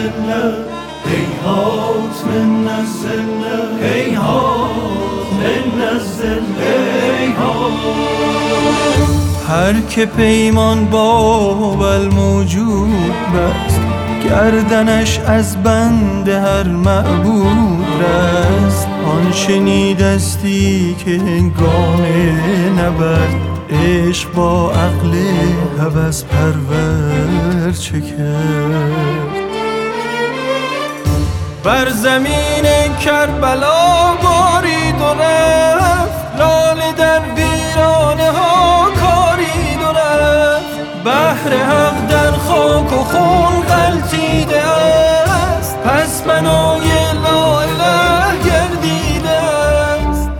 الزلة هيهات من الزلة هيهات من الزلة هيهات. هر که پیمان با موجود بست، گردنش از بند هر معبود رست. آن شنیدستی که هنگام نبرد، عشق با عقل هوس پرور چه کرد. بر زمین کربلا بارید و رفت، لاله در ویرانه ها کارید و رفت. بحر حق در خاک و خون غلطیده است، پس بنای لا اله گردیده است.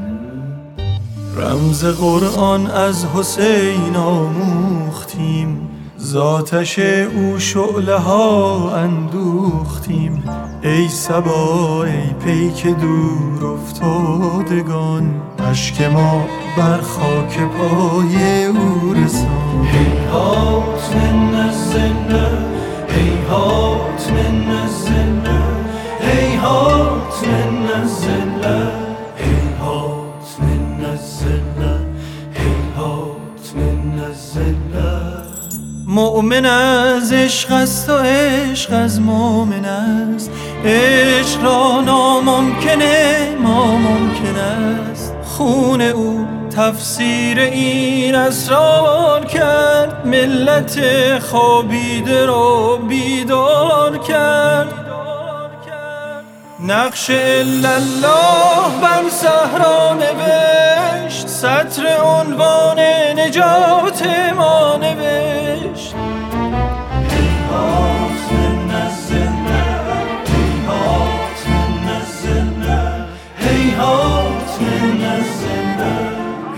رمز قرآن از حسین آموختیم، ذاتش او شعله ها اندوختیم. ای صبا ای پیک دور افتادگان، اشک ما بر خاک پای او رسان. هیهات من الزلة هیهات من الزلة هیهات من الزلة هیهات من الزلة هیهات من الزلة. مؤمن از عشق است و عشق از مؤمن است، عشق را ناممکنه ما ممکن است. خون او تفسیر این اسرار کرد، ملت خوابیده را بیدار کرد. نقش الا الله بر صحرا نوشت، سطر عنوان نجات ما نوشت. هیهات من الزلة هیهات من الزلة هیهات من الزلة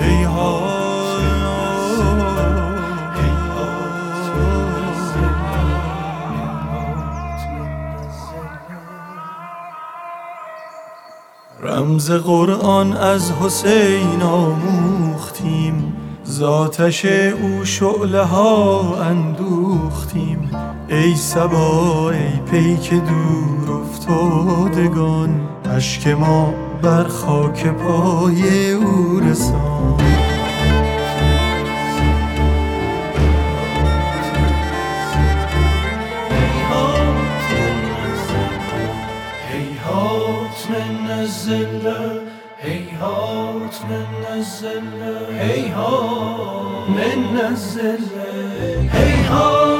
رمز قرآن از حسین آموختیم، ذاتش او شعله ها اندوختیم. ای صبا ای پیک دور افتادگان، اشک ما بر خاک پای او رسان. هيهات من الزلة هيهات من الزلة هيهات من الزلة هيهات